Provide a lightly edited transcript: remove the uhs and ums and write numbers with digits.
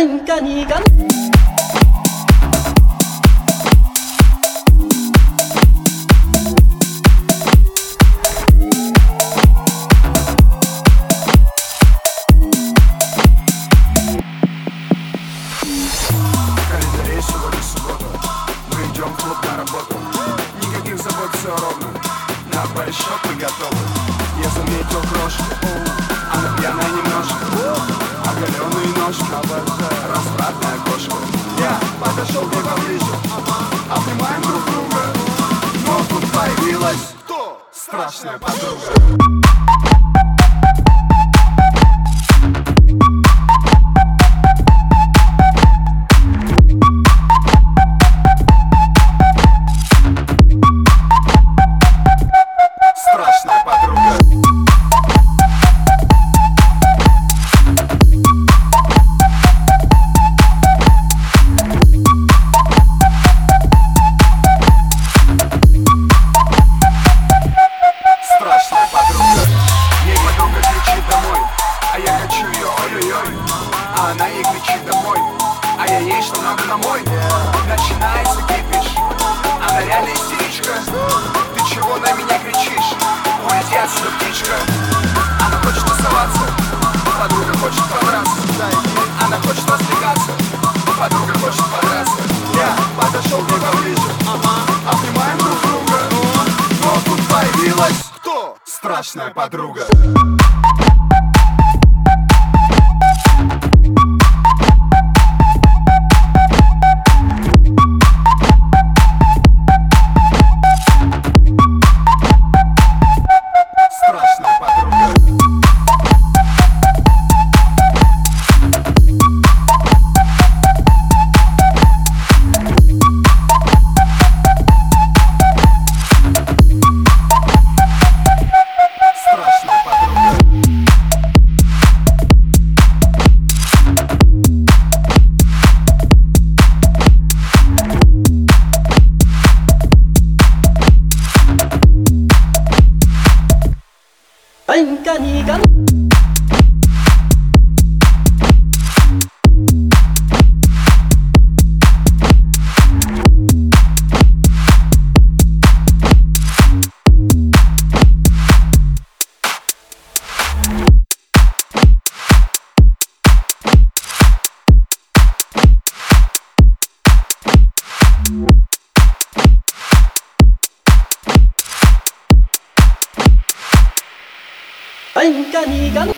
Анька-ника. Сегодня суббота, мы идем в клуб на работу. Никаких забот, все ровно, на большой мы готовы. Я заметил крошку, она пьяная немножко, оголенные ножки, развратная кошка. Я подошел к ней поближе, обнимаем друг друга, но тут появилась кто? Страшная подруга. А она ей кричит домой, а я ей, что надо домой. Начинается кипиш, она реально истеричка. Ты чего на меня кричишь? Уйди отсюда, птичка. Она хочет тусоваться, подруга хочет подраться. Она хочет развлекаться, подруга хочет подраться. Я подошел к ней поближе, обнимаем друг друга, но тут появилась кто? Страшная подруга. Анька-ника. Анька-ника.